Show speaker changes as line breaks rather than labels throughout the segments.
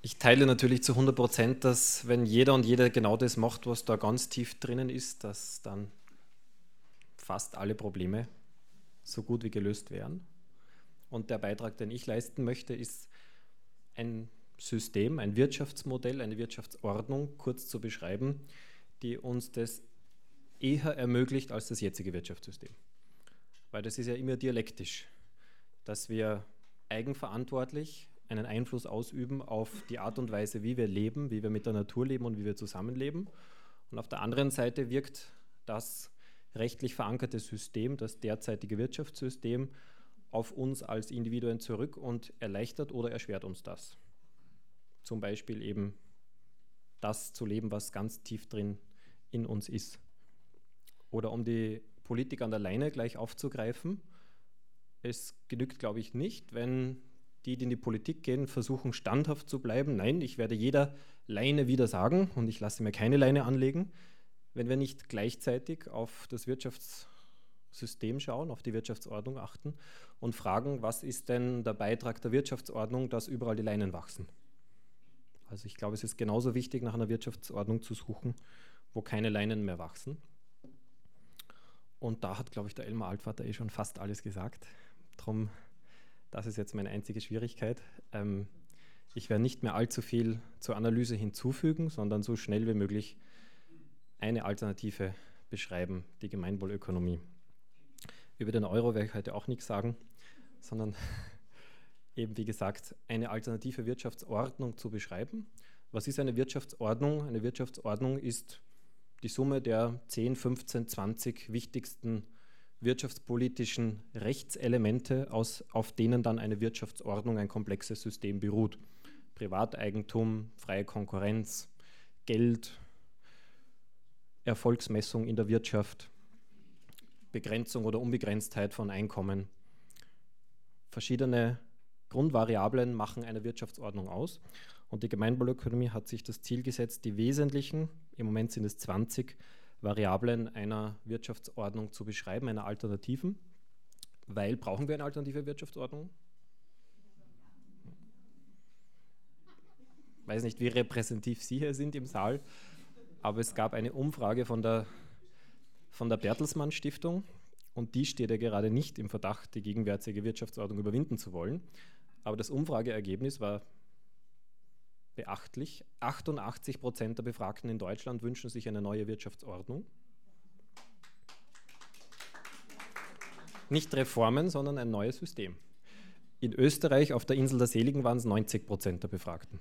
Ich teile natürlich zu 100%, dass wenn jeder und jede genau das macht, was da ganz tief drinnen ist, dass dann fast alle Probleme so gut wie gelöst wären. Und der Beitrag, den ich leisten möchte, ist ein System, ein Wirtschaftsmodell, eine Wirtschaftsordnung kurz zu beschreiben, die uns das eher ermöglicht als das jetzige Wirtschaftssystem. Weil das ist ja immer dialektisch, dass wir eigenverantwortlich einen Einfluss ausüben auf die Art und Weise, wie wir leben, wie wir mit der Natur leben und wie wir zusammenleben. Und auf der anderen Seite wirkt das rechtlich verankerte System, das derzeitige Wirtschaftssystem, auf uns als Individuen zurück und erleichtert oder erschwert uns das. Zum Beispiel eben das zu leben, was ganz tief drin in uns ist. Oder um die Politik an der Leine gleich aufzugreifen, es genügt, glaube ich, nicht, wenn die in die Politik gehen, versuchen standhaft zu bleiben. Nein, ich werde jeder Leine wieder sagen und ich lasse mir keine Leine anlegen, wenn wir nicht gleichzeitig auf das Wirtschaftssystem schauen, auf die Wirtschaftsordnung achten und fragen, was ist denn der Beitrag der Wirtschaftsordnung, dass überall die Leinen wachsen. Also ich glaube, es ist genauso wichtig, nach einer Wirtschaftsordnung zu suchen, wo keine Leinen mehr wachsen. Und da hat, glaube ich, der Elmar Altvater schon fast alles gesagt. Darum, das ist jetzt meine einzige Schwierigkeit. Ich werde nicht mehr allzu viel zur Analyse hinzufügen, sondern so schnell wie möglich eine Alternative beschreiben, die Gemeinwohlökonomie. Über den Euro werde ich heute auch nichts sagen, sondern eben, wie gesagt, eine alternative Wirtschaftsordnung zu beschreiben. Was ist eine Wirtschaftsordnung? Eine Wirtschaftsordnung ist die Summe der 10, 15, 20 wichtigsten wirtschaftspolitischen Rechtselemente, auf denen dann eine Wirtschaftsordnung, ein komplexes System beruht. Privateigentum, freie Konkurrenz, Geld, Erfolgsmessung in der Wirtschaft, Begrenzung oder Unbegrenztheit von Einkommen. Verschiedene Grundvariablen machen eine Wirtschaftsordnung aus. Und die Gemeinwohlökonomie hat sich das Ziel gesetzt, die wesentlichen, im Moment sind es 20 Variablen einer Wirtschaftsordnung zu beschreiben, einer alternativen. Weil brauchen wir eine alternative Wirtschaftsordnung? Ich weiß nicht, wie repräsentativ Sie hier sind im Saal, aber es gab eine Umfrage von der Bertelsmann Stiftung und die steht ja gerade nicht im Verdacht, die gegenwärtige Wirtschaftsordnung überwinden zu wollen. Aber das Umfrageergebnis war beachtlich. 88% der Befragten in Deutschland wünschen sich eine neue Wirtschaftsordnung. Nicht Reformen, sondern ein neues System. In Österreich, auf der Insel der Seligen, waren es 90% der Befragten.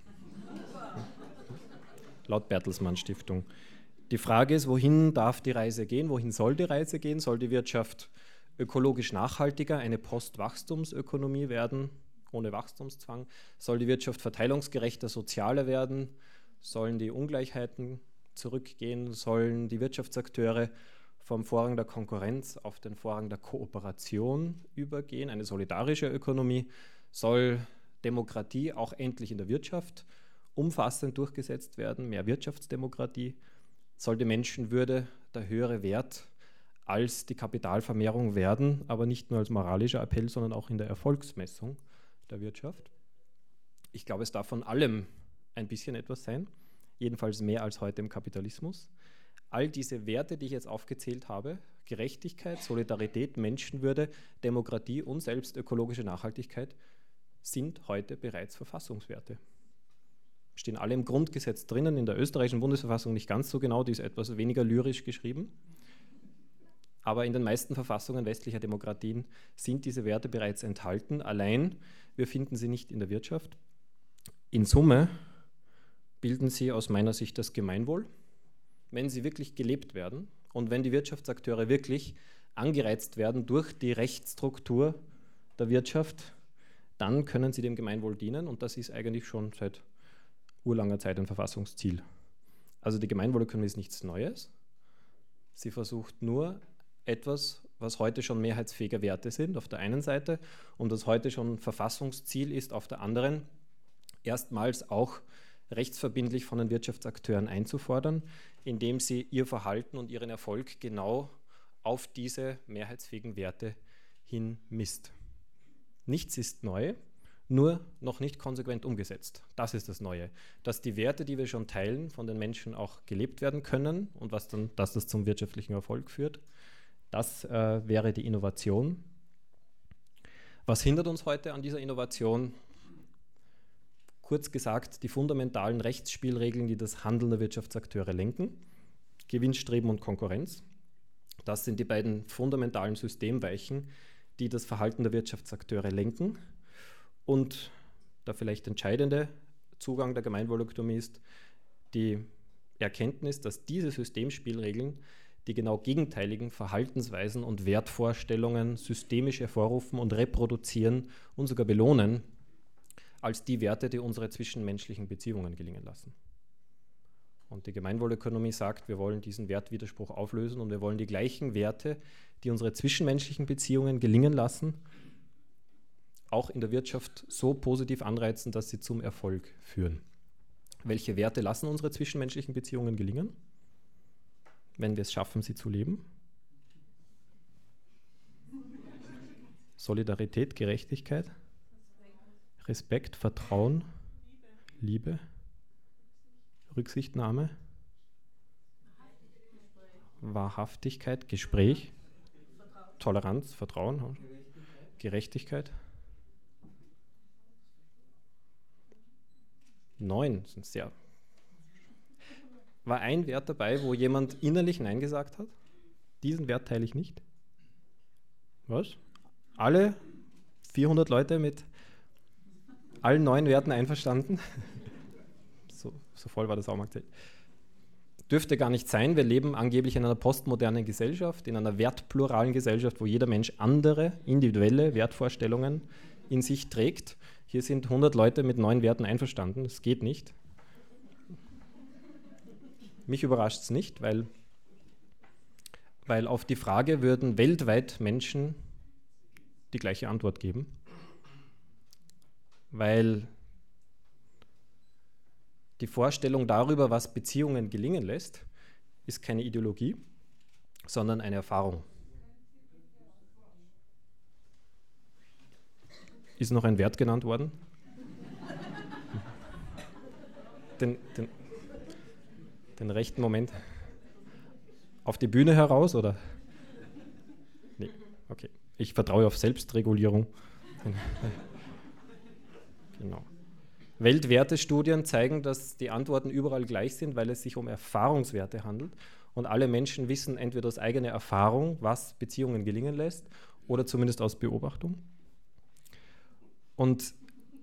Laut Bertelsmann Stiftung. Die Frage ist, wohin darf die Reise gehen? Wohin soll die Reise gehen? Soll die Wirtschaft ökologisch nachhaltiger, eine Postwachstumsökonomie werden, ohne Wachstumszwang? Soll die Wirtschaft verteilungsgerechter, sozialer werden? Sollen die Ungleichheiten zurückgehen? Sollen die Wirtschaftsakteure vom Vorrang der Konkurrenz auf den Vorrang der Kooperation übergehen? Eine solidarische Ökonomie? Soll Demokratie auch endlich in der Wirtschaft umfassend durchgesetzt werden? Mehr Wirtschaftsdemokratie? Soll die Menschenwürde der höhere Wert als die Kapitalvermehrung werden, aber nicht nur als moralischer Appell, sondern auch in der Erfolgsmessung der Wirtschaft? Ich glaube, es darf von allem ein bisschen etwas sein, jedenfalls mehr als heute im Kapitalismus. All diese Werte, die ich jetzt aufgezählt habe, Gerechtigkeit, Solidarität, Menschenwürde, Demokratie und selbst ökologische Nachhaltigkeit, sind heute bereits Verfassungswerte. Stehen alle im Grundgesetz drinnen, in der österreichischen Bundesverfassung nicht ganz so genau, die ist etwas weniger lyrisch geschrieben. Aber in den meisten Verfassungen westlicher Demokratien sind diese Werte bereits enthalten. Allein, wir finden sie nicht in der Wirtschaft. In Summe bilden sie aus meiner Sicht das Gemeinwohl, wenn sie wirklich gelebt werden und wenn die Wirtschaftsakteure wirklich angereizt werden durch die Rechtsstruktur der Wirtschaft, dann können sie dem Gemeinwohl dienen und das ist eigentlich schon seit urlanger Zeit ein Verfassungsziel. Also die Gemeinwohlökonomie ist nichts Neues. Sie versucht nur etwas, was heute schon mehrheitsfähige Werte sind, auf der einen Seite, und das heute schon Verfassungsziel ist, auf der anderen, erstmals auch rechtsverbindlich von den Wirtschaftsakteuren einzufordern, indem sie ihr Verhalten und ihren Erfolg genau auf diese mehrheitsfähigen Werte hin misst. Nichts ist neu. nur noch nicht konsequent umgesetzt. Das ist das Neue. Dass die Werte, die wir schon teilen, von den Menschen auch gelebt werden können und dass das zum wirtschaftlichen Erfolg führt, das wäre die Innovation. Was hindert uns heute an dieser Innovation? Kurz gesagt, die fundamentalen Rechtsspielregeln, die das Handeln der Wirtschaftsakteure lenken. Gewinnstreben und Konkurrenz. Das sind die beiden fundamentalen Systemweichen, die das Verhalten der Wirtschaftsakteure lenken. Und der vielleicht entscheidende Zugang der Gemeinwohlökonomie ist die Erkenntnis, dass diese Systemspielregeln die genau gegenteiligen Verhaltensweisen und Wertvorstellungen systemisch hervorrufen und reproduzieren und sogar belohnen, als die Werte, die unsere zwischenmenschlichen Beziehungen gelingen lassen. Und die Gemeinwohlökonomie sagt, wir wollen diesen Wertwiderspruch auflösen und wir wollen die gleichen Werte, die unsere zwischenmenschlichen Beziehungen gelingen lassen, auch in der Wirtschaft so positiv anreizen, dass sie zum Erfolg führen. Welche Werte lassen unsere zwischenmenschlichen Beziehungen gelingen, wenn wir es schaffen, sie zu leben? Solidarität, Gerechtigkeit, Respekt, Vertrauen, Liebe, Rücksichtnahme, Wahrhaftigkeit, Gespräch, Toleranz, Vertrauen, Gerechtigkeit. 9 sind sehr. War ein Wert dabei, wo jemand innerlich Nein gesagt hat? Diesen Wert teile ich nicht. Was? Alle 400 Leute mit allen 9 Werten einverstanden? So voll war das Saumarkt. Dürfte gar nicht sein. Wir leben angeblich in einer postmodernen Gesellschaft, in einer wertpluralen Gesellschaft, wo jeder Mensch andere, individuelle Wertvorstellungen in sich trägt. Hier sind 100 Leute mit 9 Werten einverstanden. Das geht nicht. Mich überrascht es nicht, weil auf die Frage würden weltweit Menschen die gleiche Antwort geben. Weil die Vorstellung darüber, was Beziehungen gelingen lässt, ist keine Ideologie, sondern eine Erfahrung. Ist noch ein Wert genannt worden? Den rechten Moment. Auf die Bühne heraus, oder? Nee, okay. Ich vertraue auf Selbstregulierung. Genau. Weltwertestudien zeigen, dass die Antworten überall gleich sind, weil es sich um Erfahrungswerte handelt. Und alle Menschen wissen entweder aus eigener Erfahrung, was Beziehungen gelingen lässt, oder zumindest aus Beobachtung. Und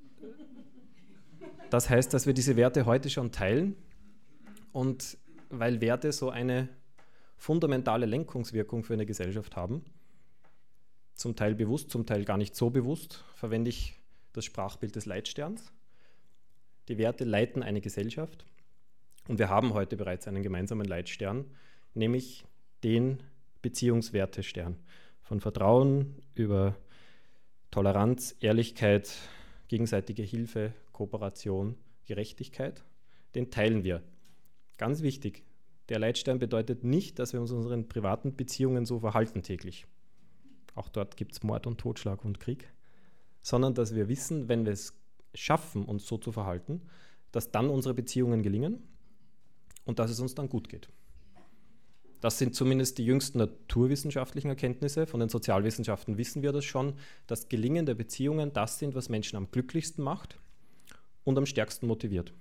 das heißt, dass wir diese Werte heute schon teilen. Und weil Werte so eine fundamentale Lenkungswirkung für eine Gesellschaft haben, zum Teil bewusst, zum Teil gar nicht so bewusst, verwende ich das Sprachbild des Leitsterns. Die Werte leiten eine Gesellschaft und wir haben heute bereits einen gemeinsamen Leitstern, nämlich den Beziehungswertestern. Von Vertrauen über Toleranz, Ehrlichkeit, gegenseitige Hilfe, Kooperation, Gerechtigkeit, den teilen wir. Ganz wichtig, der Leitstern bedeutet nicht, dass wir uns in unseren privaten Beziehungen so verhalten täglich. Auch dort gibt es Mord und Totschlag und Krieg. Sondern dass wir wissen, wenn wir es schaffen, uns so zu verhalten, dass dann unsere Beziehungen gelingen und dass es uns dann gut geht. Das sind zumindest die jüngsten naturwissenschaftlichen Erkenntnisse. Von den Sozialwissenschaften wissen wir das schon, dass gelingende Beziehungen das sind, was Menschen am glücklichsten macht und am stärksten motiviert.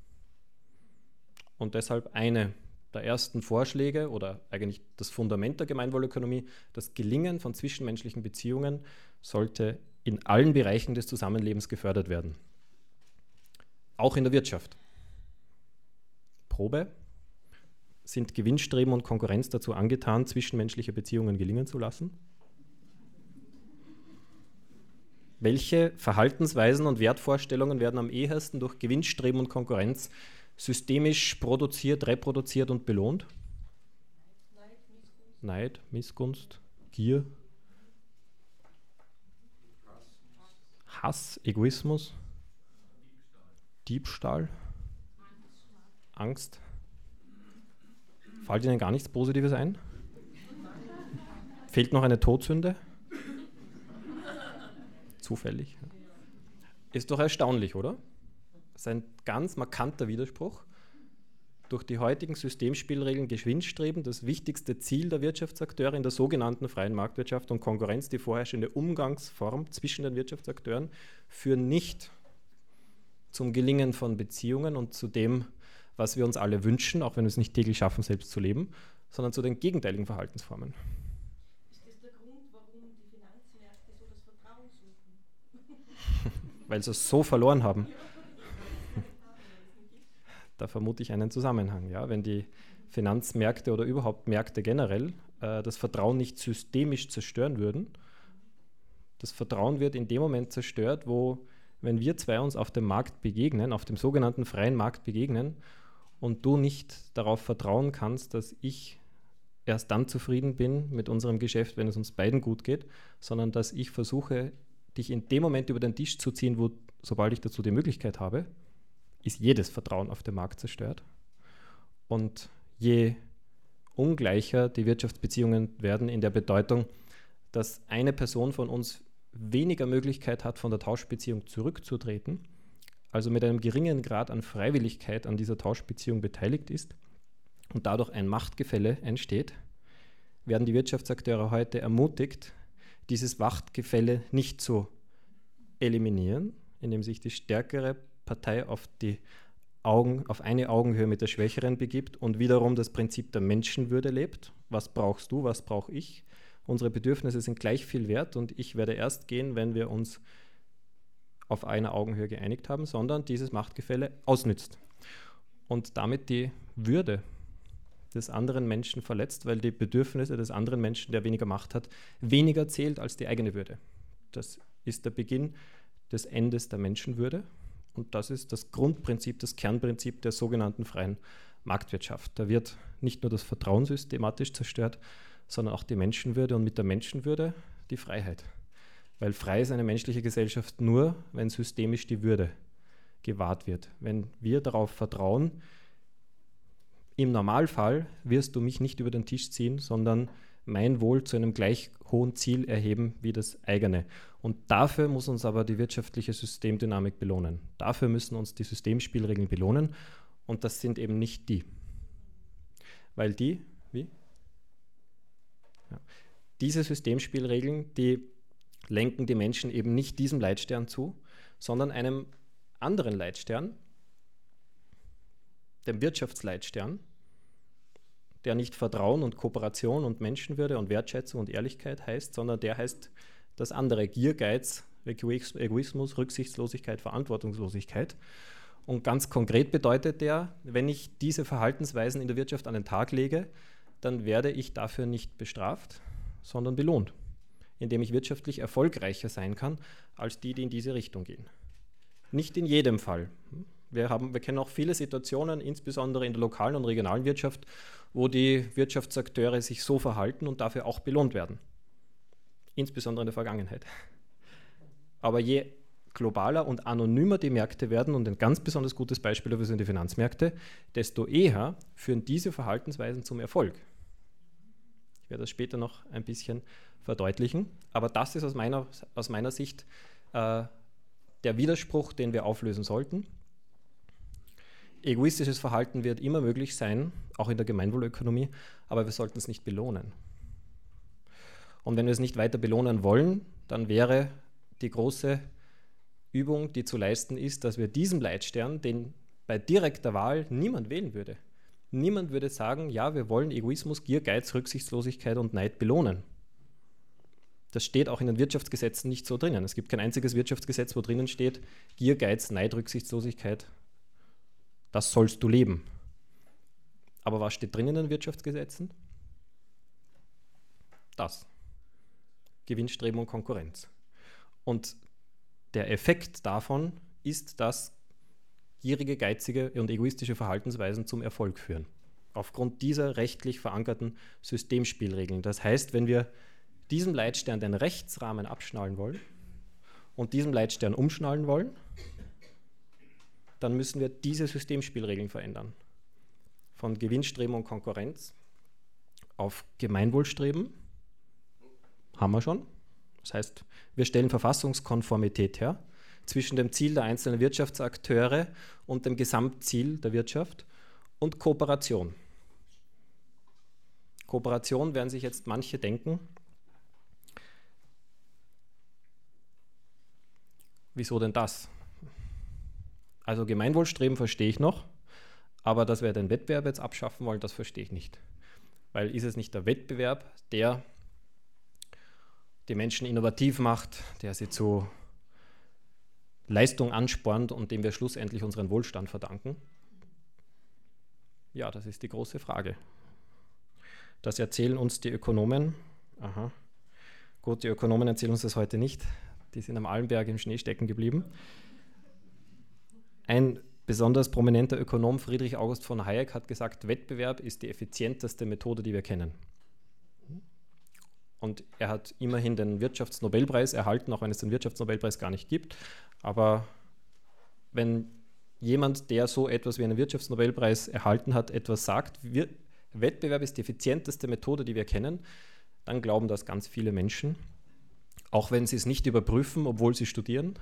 Und deshalb eine der ersten Vorschläge oder eigentlich das Fundament der Gemeinwohlökonomie, das Gelingen von zwischenmenschlichen Beziehungen sollte in allen Bereichen des Zusammenlebens gefördert werden. Auch in der Wirtschaft. Probe. Sind Gewinnstreben und Konkurrenz dazu angetan, zwischenmenschliche Beziehungen gelingen zu lassen? Welche Verhaltensweisen und Wertvorstellungen werden am ehesten durch Gewinnstreben und Konkurrenz systemisch produziert, reproduziert und belohnt? Neid, Missgunst, Gier, Hass, Egoismus, Diebstahl, Angst. Fällt Ihnen gar nichts Positives ein? Fehlt noch eine Todsünde? Zufällig. Ist doch erstaunlich, oder? Das ist ein ganz markanter Widerspruch. Durch die heutigen Systemspielregeln Gewinnstreben, das wichtigste Ziel der Wirtschaftsakteure in der sogenannten freien Marktwirtschaft und Konkurrenz, die vorherrschende Umgangsform zwischen den Wirtschaftsakteuren, führen nicht zum Gelingen von Beziehungen und zu dem, was wir uns alle wünschen, auch wenn wir es nicht täglich schaffen, selbst zu leben, sondern zu den gegenteiligen Verhaltensformen.
Ist das der Grund, warum die Finanzmärkte so das Vertrauen suchen?
Weil sie es so verloren haben. Da vermute ich einen Zusammenhang. Ja? Wenn die Finanzmärkte oder überhaupt Märkte generell das Vertrauen nicht systemisch zerstören würden, das Vertrauen wird in dem Moment zerstört, wo, wenn wir zwei uns auf dem Markt begegnen, auf dem sogenannten freien Markt begegnen und du nicht darauf vertrauen kannst, dass ich erst dann zufrieden bin mit unserem Geschäft, wenn es uns beiden gut geht, sondern dass ich versuche, dich in dem Moment über den Tisch zu ziehen, wo, sobald ich dazu die Möglichkeit habe, ist jedes Vertrauen auf dem Markt zerstört. Und je ungleicher die Wirtschaftsbeziehungen werden in der Bedeutung, dass eine Person von uns weniger Möglichkeit hat, von der Tauschbeziehung zurückzutreten, also mit einem geringen Grad an Freiwilligkeit an dieser Tauschbeziehung beteiligt ist und dadurch ein Machtgefälle entsteht, werden die Wirtschaftsakteure heute ermutigt, dieses Machtgefälle nicht zu eliminieren, indem sich die stärkere Partei auf eine Augenhöhe mit der Schwächeren begibt und wiederum das Prinzip der Menschenwürde lebt. Was brauchst du, was brauche ich? Unsere Bedürfnisse sind gleich viel wert und ich werde erst gehen, wenn wir uns auf einer Augenhöhe geeinigt haben, sondern dieses Machtgefälle ausnützt und damit die Würde des anderen Menschen verletzt, weil die Bedürfnisse des anderen Menschen, der weniger Macht hat, weniger zählt als die eigene Würde. Das ist der Beginn des Endes der Menschenwürde. Und das ist das Grundprinzip, das Kernprinzip der sogenannten freien Marktwirtschaft. Da wird nicht nur das Vertrauen systematisch zerstört, sondern auch die Menschenwürde und mit der Menschenwürde die Freiheit. Weil frei ist eine menschliche Gesellschaft nur, wenn systemisch die Würde gewahrt wird. Wenn wir darauf vertrauen, im Normalfall wirst du mich nicht über den Tisch ziehen, sondern mein Wohl zu einem gleich hohen Ziel erheben wie das eigene. Und dafür muss uns aber die wirtschaftliche Systemdynamik belohnen. Dafür müssen uns die Systemspielregeln belohnen und das sind eben nicht die. Weil diese Systemspielregeln, die lenken die Menschen eben nicht diesem Leitstern zu, sondern einem anderen Leitstern, dem Wirtschaftsleitstern, der nicht Vertrauen und Kooperation und Menschenwürde und Wertschätzung und Ehrlichkeit heißt, sondern der heißt das andere: Gier, Geiz, Egoismus, Rücksichtslosigkeit, Verantwortungslosigkeit. Und ganz konkret bedeutet der, wenn ich diese Verhaltensweisen in der Wirtschaft an den Tag lege, dann werde ich dafür nicht bestraft, sondern belohnt, indem ich wirtschaftlich erfolgreicher sein kann als die, die in diese Richtung gehen. Nicht in jedem Fall. Wir kennen auch viele Situationen, insbesondere in der lokalen und regionalen Wirtschaft, wo die Wirtschaftsakteure sich so verhalten und dafür auch belohnt werden. Insbesondere in der Vergangenheit. Aber je globaler und anonymer die Märkte werden, und ein ganz besonders gutes Beispiel dafür sind die Finanzmärkte, desto eher führen diese Verhaltensweisen zum Erfolg. Ich werde das später noch ein bisschen verdeutlichen, aber das ist aus meiner Sicht der Widerspruch, den wir auflösen sollten. Egoistisches Verhalten wird immer möglich sein, auch in der Gemeinwohlökonomie, aber wir sollten es nicht belohnen. Und wenn wir es nicht weiter belohnen wollen, dann wäre die große Übung, die zu leisten ist, dass wir diesem Leitstern, den bei direkter Wahl niemand wählen würde. Niemand würde sagen, ja, wir wollen Egoismus, Gier, Geiz, Rücksichtslosigkeit und Neid belohnen. Das steht auch in den Wirtschaftsgesetzen nicht so drinnen. Es gibt kein einziges Wirtschaftsgesetz, wo drinnen steht, Gier, Geiz, Neid, Rücksichtslosigkeit, das sollst du leben. Aber was steht drin in den Wirtschaftsgesetzen? Das. Gewinnstreben und Konkurrenz. Und der Effekt davon ist, dass gierige, geizige und egoistische Verhaltensweisen zum Erfolg führen. Aufgrund dieser rechtlich verankerten Systemspielregeln. Das heißt, wenn wir diesem Leitstern den Rechtsrahmen abschnallen wollen und diesem Leitstern umschnallen wollen, dann müssen wir diese Systemspielregeln verändern. Von Gewinnstreben und Konkurrenz auf Gemeinwohlstreben haben wir schon. Das heißt, wir stellen Verfassungskonformität her. zwischen dem Ziel der einzelnen Wirtschaftsakteure und dem Gesamtziel der Wirtschaft und Kooperation. Kooperation werden sich jetzt manche denken, wieso denn das? Also Gemeinwohlstreben verstehe ich noch, aber dass wir den Wettbewerb jetzt abschaffen wollen, das verstehe ich nicht. Weil ist es nicht der Wettbewerb, der die Menschen innovativ macht, der sie zu Leistung anspornt und dem wir schlussendlich unseren Wohlstand verdanken? Ja, das ist die große Frage. Das erzählen uns die Ökonomen. Aha. Gut, die Ökonomen erzählen uns das heute nicht. Die sind am Almberg im Schnee stecken geblieben. Ein besonders prominenter Ökonom, Friedrich August von Hayek, hat gesagt, Wettbewerb ist die effizienteste Methode, die wir kennen. Und er hat immerhin den Wirtschaftsnobelpreis erhalten, auch wenn es den Wirtschaftsnobelpreis gar nicht gibt. Aber wenn jemand, der so etwas wie einen Wirtschaftsnobelpreis erhalten hat, etwas sagt, Wettbewerb ist die effizienteste Methode, die wir kennen, dann glauben das ganz viele Menschen, auch wenn sie es nicht überprüfen, obwohl sie studieren.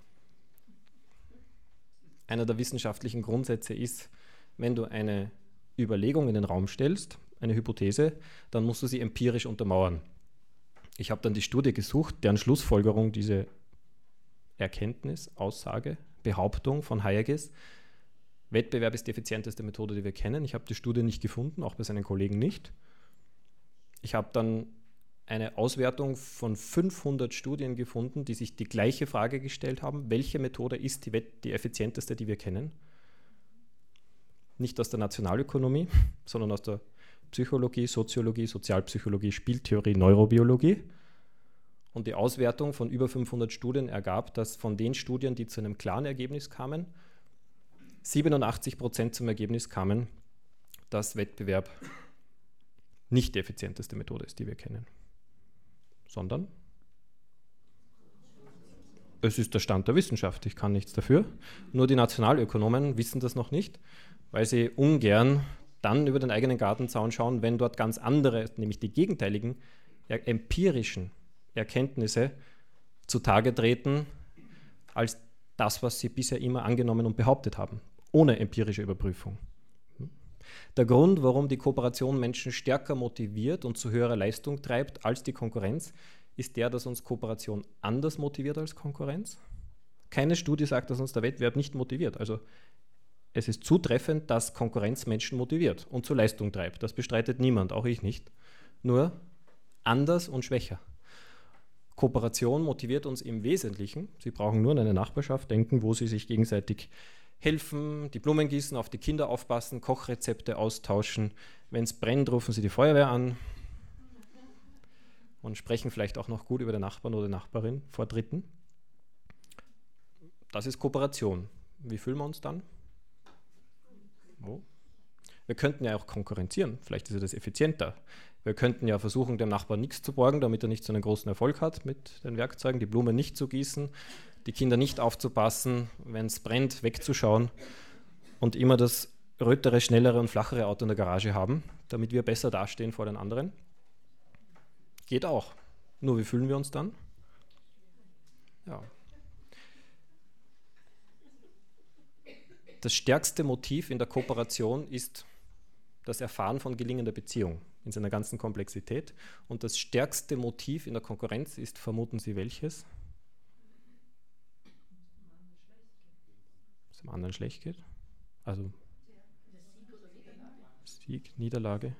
Einer der wissenschaftlichen Grundsätze ist, wenn du eine Überlegung in den Raum stellst, eine Hypothese, dann musst du sie empirisch untermauern. Ich habe dann die Studie gesucht, deren Schlussfolgerung diese Erkenntnis, Aussage, Behauptung von Hayek ist, Wettbewerb ist die effizienteste Methode, die wir kennen. Ich habe die Studie nicht gefunden, auch bei seinen Kollegen nicht. Ich habe dann eine Auswertung von 500 Studien gefunden, die sich die gleiche Frage gestellt haben, welche Methode ist die effizienteste, die wir kennen? Nicht aus der Nationalökonomie, sondern aus der Psychologie, Soziologie, Sozialpsychologie, Spieltheorie, Neurobiologie. Und die Auswertung von über 500 Studien ergab, dass von den Studien, die zu einem klaren Ergebnis kamen, 87% zum Ergebnis kamen, dass Wettbewerb nicht die effizienteste Methode ist, die wir kennen, sondern es ist der Stand der Wissenschaft. Ich kann nichts dafür. Nur die Nationalökonomen wissen das noch nicht, weil sie ungern dann über den eigenen Gartenzaun schauen, wenn dort ganz andere, nämlich die gegenteiligen, empirischen Erkenntnisse zutage treten, als das, was sie bisher immer angenommen und behauptet haben, ohne empirische Überprüfung. Der Grund, warum die Kooperation Menschen stärker motiviert und zu höherer Leistung treibt als die Konkurrenz, ist der, dass uns Kooperation anders motiviert als Konkurrenz. Keine Studie sagt, dass uns der Wettbewerb nicht motiviert. Also es ist zutreffend, dass Konkurrenz Menschen motiviert und zur Leistung treibt. Das bestreitet niemand, auch ich nicht. Nur anders und schwächer. Kooperation motiviert uns im Wesentlichen. Sie brauchen nur an eine Nachbarschaft denken, wo sie sich gegenseitig helfen, die Blumen gießen, auf die Kinder aufpassen, Kochrezepte austauschen. Wenn es brennt, rufen sie die Feuerwehr an und sprechen vielleicht auch noch gut über den Nachbarn oder die Nachbarin vor Dritten. Das ist Kooperation. Wie fühlen wir uns dann? Oh. Wir könnten ja auch konkurrenzieren, vielleicht ist das effizienter. Wir könnten ja versuchen, dem Nachbarn nichts zu borgen, damit er nicht so einen großen Erfolg hat mit den Werkzeugen, die Blumen nicht zu gießen, die Kinder nicht aufzupassen, wenn es brennt, wegzuschauen und immer das rötere, schnellere und flachere Auto in der Garage haben, damit wir besser dastehen vor den anderen. Geht auch. Nur wie fühlen wir uns dann? Ja. Das stärkste Motiv in der Kooperation ist das Erfahren von gelingender Beziehung in seiner ganzen Komplexität. Und das stärkste Motiv in der Konkurrenz ist, vermuten Sie, welches? Dass es dem anderen schlecht geht. Also Sieg, Niederlage.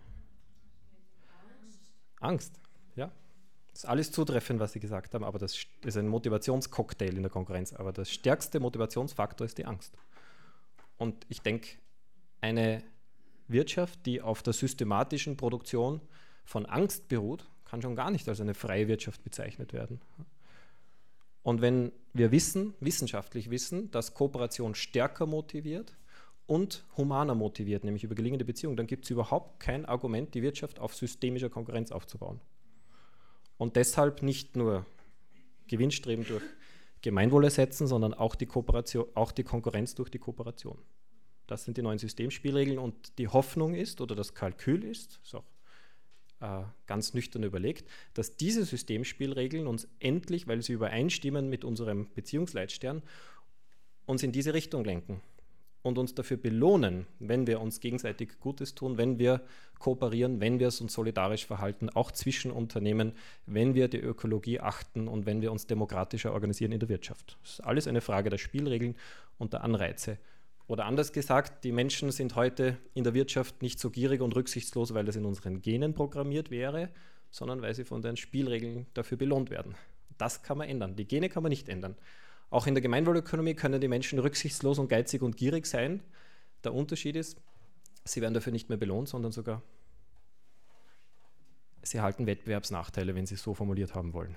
Angst, ja. Das ist alles zutreffend, was Sie gesagt haben, aber das ist ein Motivationscocktail in der Konkurrenz. Aber das stärkste Motivationsfaktor ist die Angst. Und ich denke, eine Wirtschaft, die auf der systematischen Produktion von Angst beruht, kann schon gar nicht als eine freie Wirtschaft bezeichnet werden. Und wenn wir wissenschaftlich wissen, dass Kooperation stärker motiviert und humaner motiviert, nämlich über gelingende Beziehungen, dann gibt es überhaupt kein Argument, die Wirtschaft auf systemischer Konkurrenz aufzubauen. Und deshalb nicht nur Gewinnstreben durch Gemeinwohl ersetzen, sondern auch die Konkurrenz durch die Kooperation. Das sind die neuen Systemspielregeln und die Hoffnung ist, oder das Kalkül ist auch ganz nüchtern überlegt, dass diese Systemspielregeln uns endlich, weil sie übereinstimmen mit unserem Beziehungsleitstern, uns in diese Richtung lenken und uns dafür belohnen, wenn wir uns gegenseitig Gutes tun, wenn wir kooperieren, wenn wir uns solidarisch verhalten, auch zwischen Unternehmen, wenn wir die Ökologie achten und wenn wir uns demokratischer organisieren in der Wirtschaft. Das ist alles eine Frage der Spielregeln und der Anreize. Oder anders gesagt, die Menschen sind heute in der Wirtschaft nicht so gierig und rücksichtslos, weil das in unseren Genen programmiert wäre, sondern weil sie von den Spielregeln dafür belohnt werden. Das kann man ändern. Die Gene kann man nicht ändern. Auch in der Gemeinwohlökonomie können die Menschen rücksichtslos und geizig und gierig sein. Der Unterschied ist, sie werden dafür nicht mehr belohnt, sondern sogar sie erhalten Wettbewerbsnachteile, wenn sie es so formuliert haben wollen.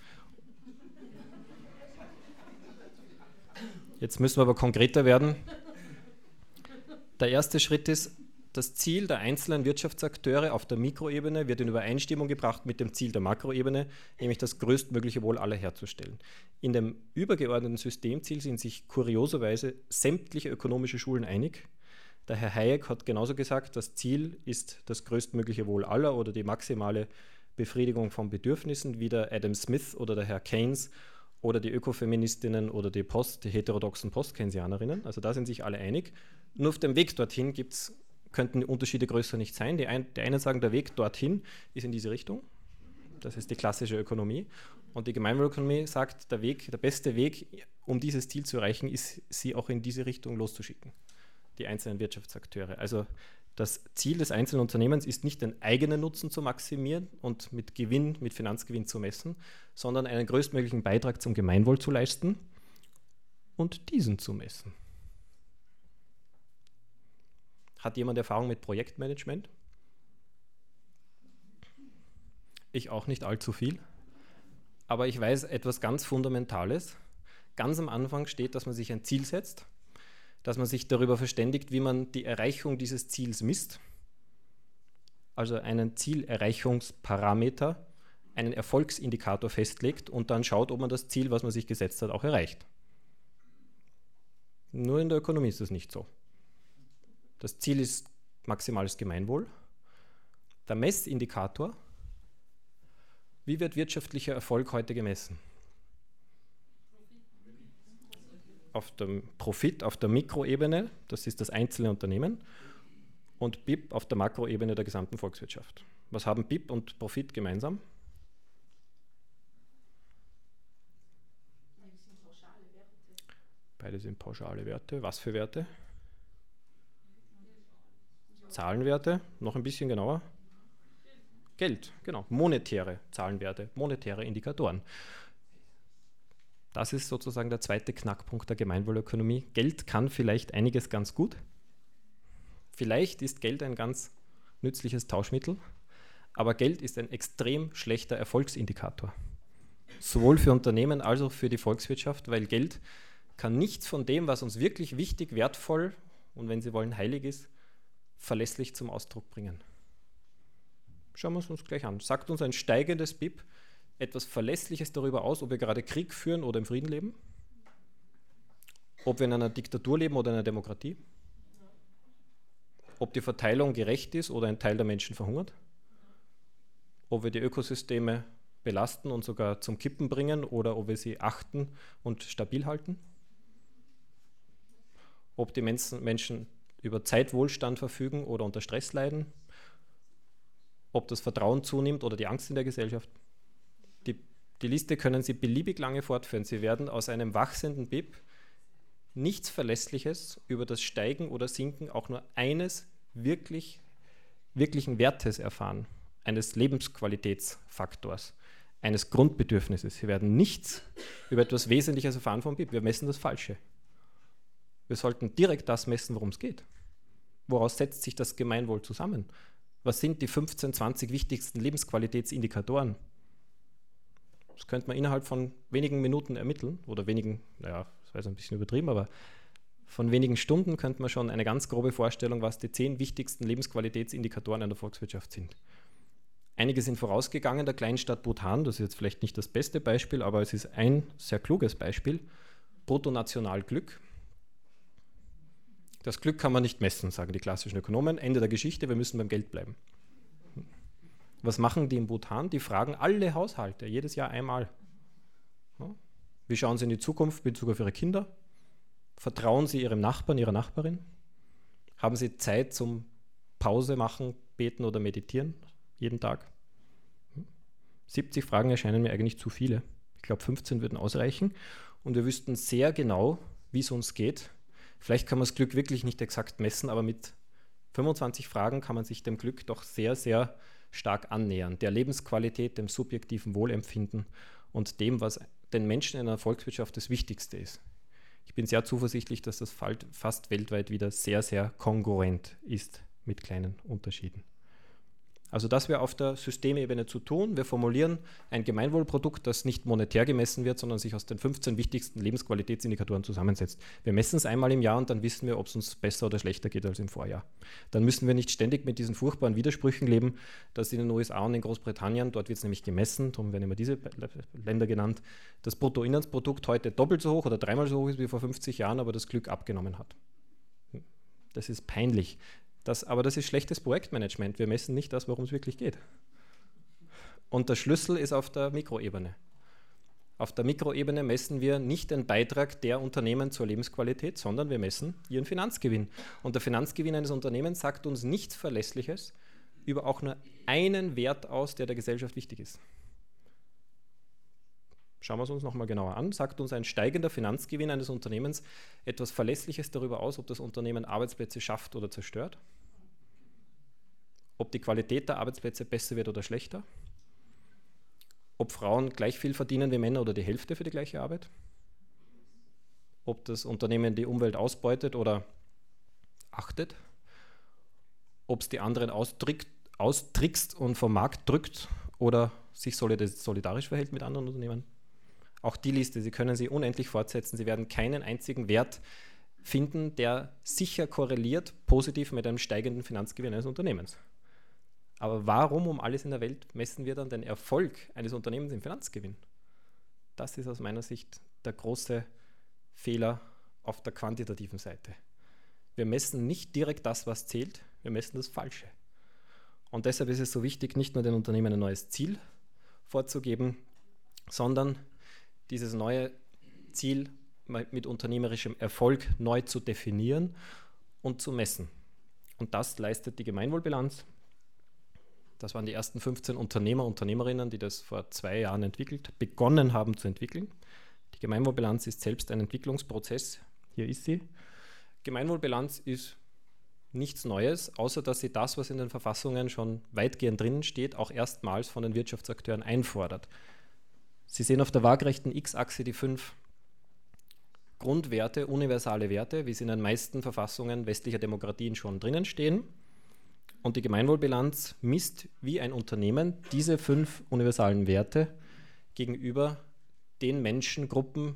Jetzt müssen wir aber konkreter werden. Der erste Schritt ist, das Ziel der einzelnen Wirtschaftsakteure auf der Mikroebene wird in Übereinstimmung gebracht mit dem Ziel der Makroebene, nämlich das größtmögliche Wohl aller herzustellen. In dem übergeordneten Systemziel sind sich kurioserweise sämtliche ökonomische Schulen einig. Der Herr Hayek hat genauso gesagt, das Ziel ist das größtmögliche Wohl aller oder die maximale Befriedigung von Bedürfnissen, wie der Adam Smith oder der Herr Keynes oder die Ökofeministinnen oder die heterodoxen Post-Keynesianerinnen. Also da sind sich alle einig. Nur auf dem Weg dorthin könnten die Unterschiede größer nicht sein. Die einen sagen, der Weg dorthin ist in diese Richtung. Das ist die klassische Ökonomie. Und die Gemeinwohlökonomie sagt, der beste Weg, um dieses Ziel zu erreichen, ist, sie auch in diese Richtung loszuschicken, die einzelnen Wirtschaftsakteure. Also das Ziel des einzelnen Unternehmens ist nicht, den eigenen Nutzen zu maximieren und mit Finanzgewinn zu messen, sondern einen größtmöglichen Beitrag zum Gemeinwohl zu leisten und diesen zu messen. Hat jemand Erfahrung mit Projektmanagement? Ich auch nicht allzu viel. Aber ich weiß etwas ganz Fundamentales. Ganz am Anfang steht, dass man sich ein Ziel setzt, dass man sich darüber verständigt, wie man die Erreichung dieses Ziels misst. Also einen Zielerreichungsparameter, einen Erfolgsindikator festlegt und dann schaut, ob man das Ziel, was man sich gesetzt hat, auch erreicht. Nur in der Ökonomie ist das nicht so. Das Ziel ist maximales Gemeinwohl. Der Messindikator, wie wird wirtschaftlicher Erfolg heute gemessen? Auf dem Profit auf der Mikroebene, das ist das einzelne Unternehmen, und BIP auf der Makroebene der gesamten Volkswirtschaft. Was haben BIP und Profit gemeinsam? Beide sind pauschale Werte. Was für Werte? Zahlenwerte, noch ein bisschen genauer. Geld, genau, monetäre Zahlenwerte, monetäre Indikatoren. Das ist sozusagen der zweite Knackpunkt der Gemeinwohlökonomie. Geld kann vielleicht einiges ganz gut. Vielleicht ist Geld ein ganz nützliches Tauschmittel, aber Geld ist ein extrem schlechter Erfolgsindikator. Sowohl für Unternehmen als auch für die Volkswirtschaft, weil Geld kann nichts von dem, was uns wirklich wichtig, wertvoll und wenn Sie wollen heilig ist, verlässlich zum Ausdruck bringen. Schauen wir es uns gleich an. Sagt uns ein steigendes BIP etwas Verlässliches darüber aus, ob wir gerade Krieg führen oder im Frieden leben? Ob wir in einer Diktatur leben oder in einer Demokratie? Ob die Verteilung gerecht ist oder ein Teil der Menschen verhungert? Ob wir die Ökosysteme belasten und sogar zum Kippen bringen oder ob wir sie achten und stabil halten? Ob die Menschen über Zeitwohlstand verfügen oder unter Stress leiden, ob das Vertrauen zunimmt oder die Angst in der Gesellschaft. Die Liste können Sie beliebig lange fortführen. Sie werden aus einem wachsenden BIP nichts Verlässliches über das Steigen oder Sinken auch nur eines wirklichen Wertes erfahren, eines Lebensqualitätsfaktors, eines Grundbedürfnisses. Sie werden nichts über etwas Wesentliches erfahren vom BIP. Wir messen das Falsche. Wir sollten direkt das messen, worum es geht. Woraus setzt sich das Gemeinwohl zusammen? Was sind die 15, 20 wichtigsten Lebensqualitätsindikatoren? Das könnte man innerhalb von wenigen Minuten ermitteln oder wenigen, naja, das war jetzt ein bisschen übertrieben, aber von wenigen Stunden könnte man schon eine ganz grobe Vorstellung, was die 10 wichtigsten Lebensqualitätsindikatoren einer Volkswirtschaft sind. Einige sind vorausgegangen, der Kleinstaat Bhutan, das ist jetzt vielleicht nicht das beste Beispiel, aber es ist ein sehr kluges Beispiel, Bruttonationalglück. Das Glück kann man nicht messen, sagen die klassischen Ökonomen. Ende der Geschichte, wir müssen beim Geld bleiben. Was machen die in Bhutan? Die fragen alle Haushalte jedes Jahr einmal. Ja? Wie schauen sie in die Zukunft in Bezug auf ihre Kinder? Vertrauen sie ihrem Nachbarn, ihrer Nachbarin? Haben sie Zeit zum Pause machen, beten oder meditieren jeden Tag? 70 Fragen erscheinen mir eigentlich zu viele. Ich glaube, 15 würden ausreichen. Und wir wüssten sehr genau, wie es uns geht. Vielleicht kann man das Glück wirklich nicht exakt messen, aber mit 25 Fragen kann man sich dem Glück doch sehr, sehr stark annähern. Der Lebensqualität, dem subjektiven Wohlempfinden und dem, was den Menschen in einer Volkswirtschaft das Wichtigste ist. Ich bin sehr zuversichtlich, dass das fast weltweit wieder sehr, sehr kongruent ist mit kleinen Unterschieden. Also das wäre auf der Systemebene zu tun. Wir formulieren ein Gemeinwohlprodukt, das nicht monetär gemessen wird, sondern sich aus den 15 wichtigsten Lebensqualitätsindikatoren zusammensetzt. Wir messen es einmal im Jahr und dann wissen wir, ob es uns besser oder schlechter geht als im Vorjahr. Dann müssen wir nicht ständig mit diesen furchtbaren Widersprüchen leben, dass in den USA und in Großbritannien, dort wird es nämlich gemessen, darum werden immer diese Länder genannt, das Bruttoinlandsprodukt heute doppelt so hoch oder dreimal so hoch ist wie vor 50 Jahren, aber das Glück abgenommen hat. Das ist peinlich. Aber das ist schlechtes Projektmanagement. Wir messen nicht das, worum es wirklich geht. Und der Schlüssel ist auf der Mikroebene. Auf der Mikroebene messen wir nicht den Beitrag der Unternehmen zur Lebensqualität, sondern wir messen ihren Finanzgewinn. Und der Finanzgewinn eines Unternehmens sagt uns nichts Verlässliches über auch nur einen Wert aus, der Gesellschaft wichtig ist. Schauen wir es uns nochmal genauer an. Sagt uns ein steigender Finanzgewinn eines Unternehmens etwas Verlässliches darüber aus, ob das Unternehmen Arbeitsplätze schafft oder zerstört? Ob die Qualität der Arbeitsplätze besser wird oder schlechter? Ob Frauen gleich viel verdienen wie Männer oder die Hälfte für die gleiche Arbeit? Ob das Unternehmen die Umwelt ausbeutet oder achtet? Ob es die anderen austrickst und vom Markt drückt oder sich solidarisch verhält mit anderen Unternehmen? Auch die Liste, Sie können sie unendlich fortsetzen. Sie werden keinen einzigen Wert finden, der sicher korreliert positiv mit einem steigenden Finanzgewinn eines Unternehmens. Aber warum um alles in der Welt messen wir dann den Erfolg eines Unternehmens im Finanzgewinn? Das ist aus meiner Sicht der große Fehler auf der quantitativen Seite. Wir messen nicht direkt das, was zählt, wir messen das Falsche. Und deshalb ist es so wichtig, nicht nur den Unternehmen ein neues Ziel vorzugeben, sondern dieses neue Ziel mit unternehmerischem Erfolg neu zu definieren und zu messen. Und das leistet die Gemeinwohlbilanz. Das waren die ersten 15 Unternehmer, Unternehmerinnen, die das vor 2 Jahren begonnen haben zu entwickeln. Die Gemeinwohlbilanz ist selbst ein Entwicklungsprozess. Hier ist sie. Gemeinwohlbilanz ist nichts Neues, außer dass sie das, was in den Verfassungen schon weitgehend drinnen steht, auch erstmals von den Wirtschaftsakteuren einfordert. Sie sehen auf der waagerechten X-Achse die 5 Grundwerte, universale Werte, wie sie in den meisten Verfassungen westlicher Demokratien schon drinnen stehen. Und die Gemeinwohlbilanz misst, wie ein Unternehmen diese 5 universalen Werte gegenüber den Menschengruppen,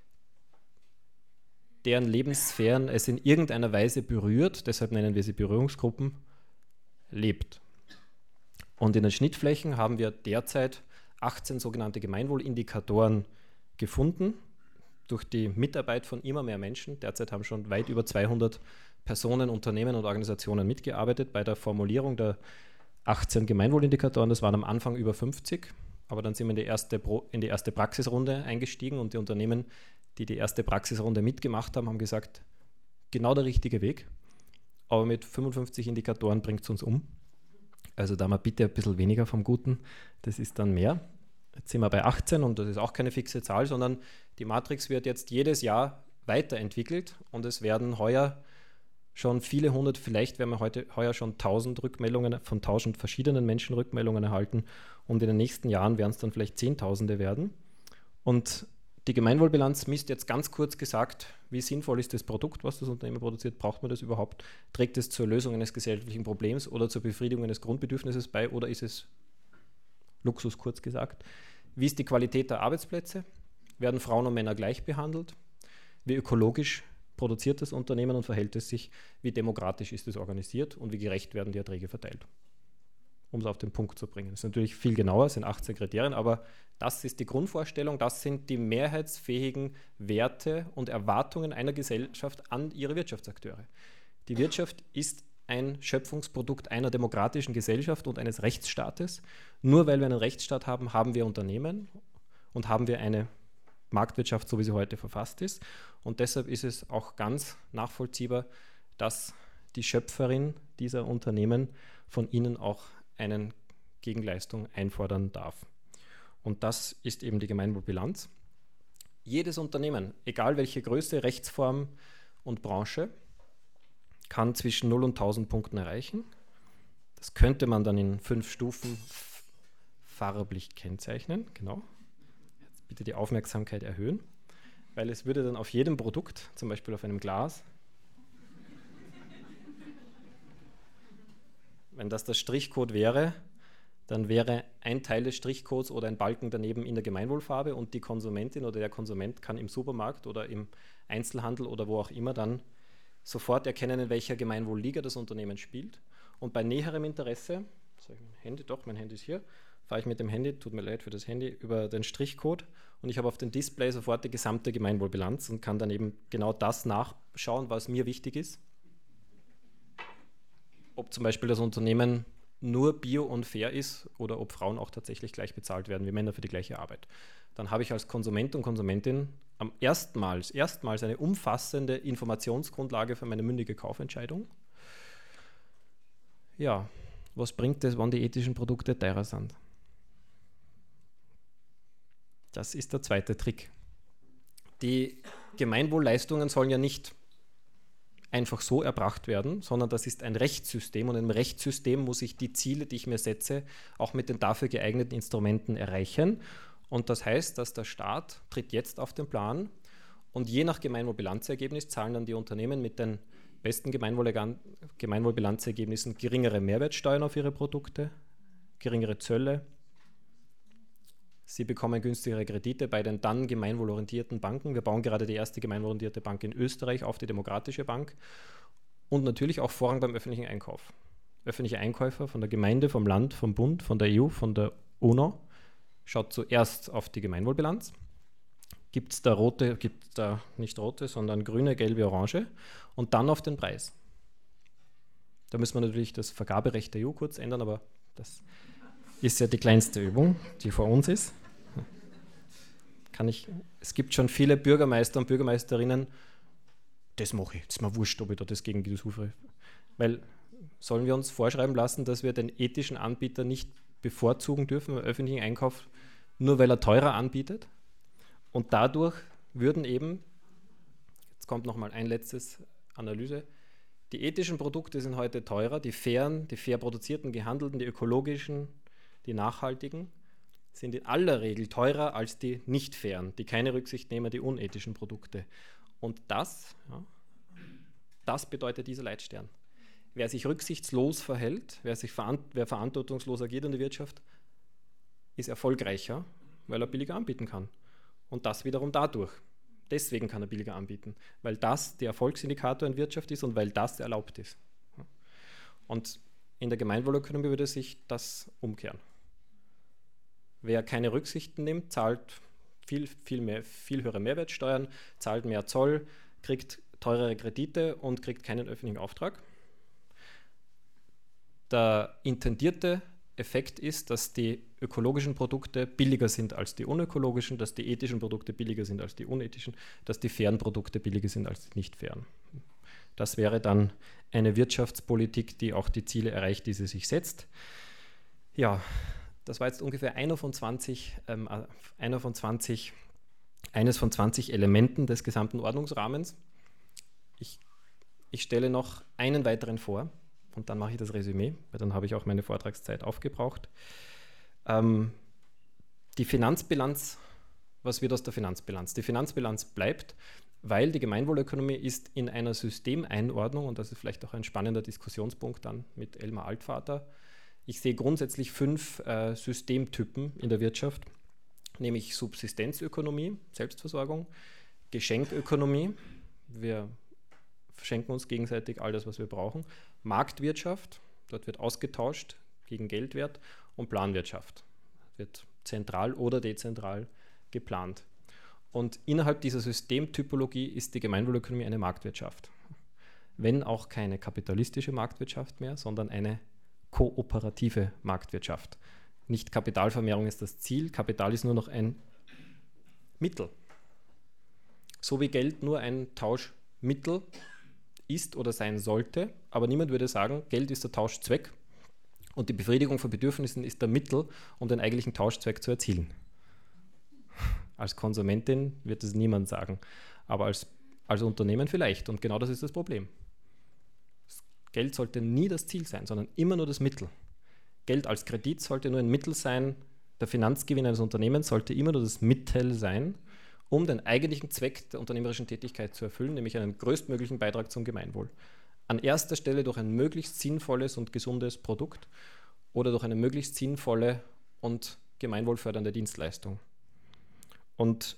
deren Lebenssphären es in irgendeiner Weise berührt, deshalb nennen wir sie Berührungsgruppen, lebt. Und in den Schnittflächen haben wir derzeit 18 sogenannte Gemeinwohlindikatoren gefunden, durch die Mitarbeit von immer mehr Menschen. Derzeit haben schon weit über 200 Personen, Unternehmen und Organisationen mitgearbeitet bei der Formulierung der 18 Gemeinwohlindikatoren. Das waren am Anfang über 50, aber dann sind wir in die erste Praxisrunde eingestiegen und die Unternehmen, die die erste Praxisrunde mitgemacht haben, haben gesagt, genau der richtige Weg, aber mit 55 Indikatoren bringt es uns um. Also da mal bitte ein bisschen weniger vom Guten, das ist dann mehr. Jetzt sind wir bei 18 und das ist auch keine fixe Zahl, sondern die Matrix wird jetzt jedes Jahr weiterentwickelt und es werden heuer schon viele hundert, vielleicht werden wir heuer schon 1000 Rückmeldungen von 1000 verschiedenen Menschen Rückmeldungen erhalten und in den nächsten Jahren werden es dann vielleicht Zehntausende werden. Und die Gemeinwohlbilanz misst jetzt ganz kurz gesagt, wie sinnvoll ist das Produkt, was das Unternehmen produziert, braucht man das überhaupt, trägt es zur Lösung eines gesellschaftlichen Problems oder zur Befriedigung eines Grundbedürfnisses bei oder ist es Luxus, kurz gesagt. Wie ist die Qualität der Arbeitsplätze? Werden Frauen und Männer gleich behandelt? Wie ökologisch produziert das Unternehmen und verhält es sich? Wie demokratisch ist es organisiert und wie gerecht werden die Erträge verteilt? Um es auf den Punkt zu bringen. Das ist natürlich viel genauer, es sind 18 Kriterien, aber das ist die Grundvorstellung, das sind die mehrheitsfähigen Werte und Erwartungen einer Gesellschaft an ihre Wirtschaftsakteure. Die Wirtschaft ist ein Schöpfungsprodukt einer demokratischen Gesellschaft und eines Rechtsstaates. Nur weil wir einen Rechtsstaat haben, haben wir Unternehmen und haben wir eine Marktwirtschaft, so wie sie heute verfasst ist. Und deshalb ist es auch ganz nachvollziehbar, dass die Schöpferin dieser Unternehmen von ihnen auch eine Gegenleistung einfordern darf. Und das ist eben die Gemeinwohlbilanz. Jedes Unternehmen, egal welche Größe, Rechtsform und Branche, kann zwischen 0 und 1000 Punkten erreichen. Das könnte man dann in 5 Stufen farblich kennzeichnen. Genau. Jetzt bitte die Aufmerksamkeit erhöhen, weil es würde dann auf jedem Produkt, zum Beispiel auf einem Glas, wenn das der Strichcode wäre, dann wäre ein Teil des Strichcodes oder ein Balken daneben in der Gemeinwohlfarbe und die Konsumentin oder der Konsument kann im Supermarkt oder im Einzelhandel oder wo auch immer dann sofort erkennen, in welcher Gemeinwohlliga das Unternehmen spielt. Und bei näherem Interesse, mein Handy ist hier, fahre ich mit dem Handy, tut mir leid für das Handy, über den Strichcode und ich habe auf dem Display sofort die gesamte Gemeinwohlbilanz und kann dann eben genau das nachschauen, was mir wichtig ist. Ob zum Beispiel das Unternehmen nur bio und fair ist oder ob Frauen auch tatsächlich gleich bezahlt werden wie Männer für die gleiche Arbeit. Dann habe ich als Konsument und Konsumentin erstmals eine umfassende Informationsgrundlage für meine mündige Kaufentscheidung. Ja, was bringt es, wenn die ethischen Produkte teurer sind? Das ist der zweite Trick. Die Gemeinwohlleistungen sollen ja nicht einfach so erbracht werden, sondern das ist ein Rechtssystem und im Rechtssystem muss ich die Ziele, die ich mir setze, auch mit den dafür geeigneten Instrumenten erreichen. Und das heißt, dass der Staat tritt jetzt auf den Plan und je nach Gemeinwohlbilanzergebnis zahlen dann die Unternehmen mit den besten Gemeinwohlbilanzergebnissen geringere Mehrwertsteuern auf ihre Produkte, geringere Zölle. Sie bekommen günstigere Kredite bei den dann gemeinwohlorientierten Banken. Wir bauen gerade die erste gemeinwohlorientierte Bank in Österreich auf, die Demokratische Bank. Und natürlich auch Vorrang beim öffentlichen Einkauf. Öffentliche Einkäufer von der Gemeinde, vom Land, vom Bund, von der EU, von der UNO schaut zuerst auf die Gemeinwohlbilanz. Gibt es da nicht rote, sondern grüne, gelbe, orange und dann auf den Preis. Da müssen wir natürlich das Vergaberecht der EU kurz ändern, aber das ist ja die kleinste Übung, die vor uns ist. Es gibt schon viele Bürgermeister und Bürgermeisterinnen, das mache ich, das ist mir wurscht, ob ich da das gegen das rufe. Weil sollen wir uns vorschreiben lassen, dass wir den ethischen Anbieter nicht bevorzugen dürfen im öffentlichen Einkauf, nur weil er teurer anbietet? Und dadurch würden eben, jetzt kommt nochmal ein letztes Analyse, die ethischen Produkte sind heute teurer, die fair produzierten, gehandelten, die ökologischen, die nachhaltigen, sind in aller Regel teurer als die nicht fairen, die keine Rücksicht nehmen, die unethischen Produkte. Und das bedeutet dieser Leitstern. Wer sich rücksichtslos verhält, wer verantwortungslos agiert in der Wirtschaft, ist erfolgreicher, weil er billiger anbieten kann. Und das wiederum dadurch. Deswegen kann er billiger anbieten, weil das der Erfolgsindikator in Wirtschaft ist und weil das erlaubt ist. Und in der Gemeinwohlökonomie würde sich das umkehren. Wer keine Rücksichten nimmt, zahlt viel höhere Mehrwertsteuern, zahlt mehr Zoll, kriegt teurere Kredite und kriegt keinen öffentlichen Auftrag. Der intendierte Effekt ist, dass die ökologischen Produkte billiger sind als die unökologischen, dass die ethischen Produkte billiger sind als die unethischen, dass die fairen Produkte billiger sind als die nicht fairen. Das wäre dann eine Wirtschaftspolitik, die auch die Ziele erreicht, die sie sich setzt. Ja, das war jetzt ungefähr eines von 20 Elementen des gesamten Ordnungsrahmens. Ich stelle noch einen weiteren vor und dann mache ich das Resümee, weil dann habe ich auch meine Vortragszeit aufgebraucht. Die Finanzbilanz, was wird aus der Finanzbilanz? Die Finanzbilanz bleibt, weil die Gemeinwohlökonomie ist in einer Systemeinordnung, und das ist vielleicht auch ein spannender Diskussionspunkt dann mit Elmar Altvater. Ich sehe grundsätzlich 5 Systemtypen in der Wirtschaft, nämlich Subsistenzökonomie, Selbstversorgung, Geschenkökonomie, wir verschenken uns gegenseitig all das, was wir brauchen, Marktwirtschaft, dort wird ausgetauscht gegen Geldwert, und Planwirtschaft, wird zentral oder dezentral geplant. Und innerhalb dieser Systemtypologie ist die Gemeinwohlökonomie eine Marktwirtschaft. wenn auch keine kapitalistische Marktwirtschaft mehr, sondern eine kooperative Marktwirtschaft. Nicht Kapitalvermehrung ist das Ziel, Kapital ist nur noch ein Mittel. So wie Geld nur ein Tauschmittel ist oder sein sollte, aber niemand würde sagen, Geld ist der Tauschzweck und die Befriedigung von Bedürfnissen ist der Mittel, um den eigentlichen Tauschzweck zu erzielen. Als Konsumentin wird es niemand sagen, aber als Unternehmen vielleicht. Und genau das ist das Problem. Geld sollte nie das Ziel sein, sondern immer nur das Mittel. Geld als Kredit sollte nur ein Mittel sein, der Finanzgewinn eines Unternehmens sollte immer nur das Mittel sein, um den eigentlichen Zweck der unternehmerischen Tätigkeit zu erfüllen, nämlich einen größtmöglichen Beitrag zum Gemeinwohl. An erster Stelle durch ein möglichst sinnvolles und gesundes Produkt oder durch eine möglichst sinnvolle und gemeinwohlfördernde Dienstleistung. Und